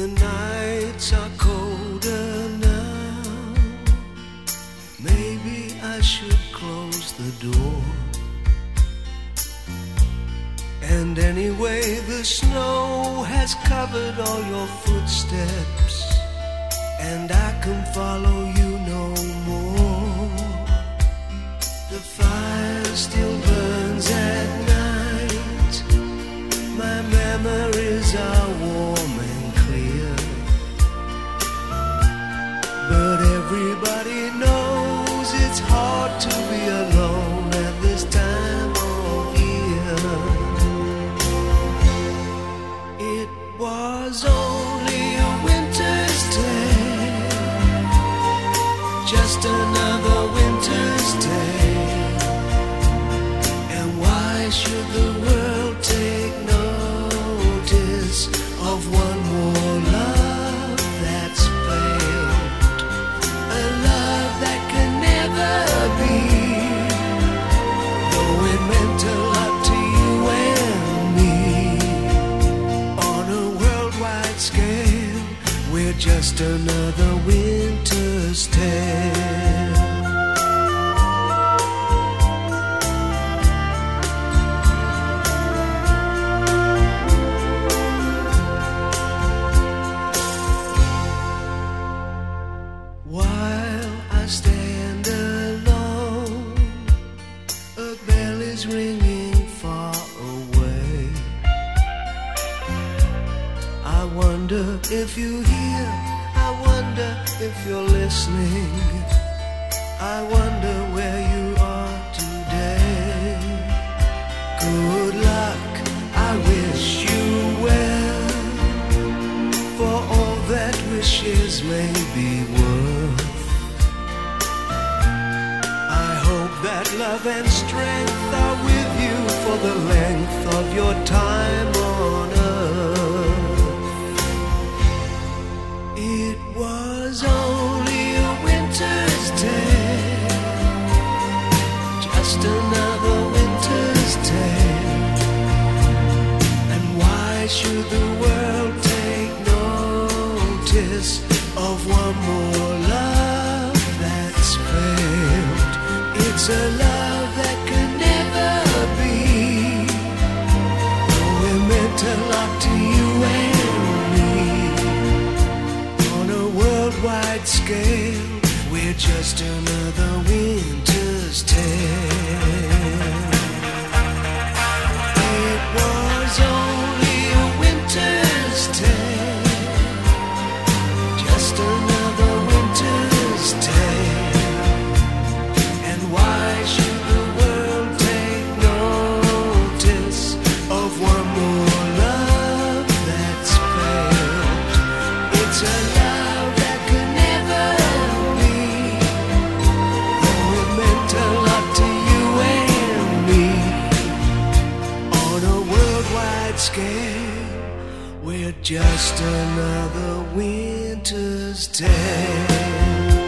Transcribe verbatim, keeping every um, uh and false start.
The nights are colder now. Maybe I should close the door. And anyway, the snow has covered all your footsteps, and I can follow you no more. The fire still burns at night. My memories are warm and clear, but everybody knows it's hard to be alone at this time of year. It was only a winter's day, just another winter's day. And why should the world take notice of one more love that's failed? A love that can never be, though it meant a lot to you and me. On a worldwide scale, we're just another winter's tale. While I stand alone, a bell is ringing far away. I wonder if you hear, I wonder if you're listening. I wonder where you are today. Good luck, I wish you well, for all that wishes may be worth. I hope that love and strength are with you for the length of your time on earth. It was only a winter's day, just another winter's tale. And why should the world take notice of one more love that's failed? It's a love that can never be, though it meant a lot to you and me. On a worldwide scale, we're just another winter's tale. It was only a winter's tale, just another winter's tale. And why should the world take notice of one more love that's failed? It's a love that could never be, though it meant a lot to you and me. On a worldwide scale, we're just another winter's tale.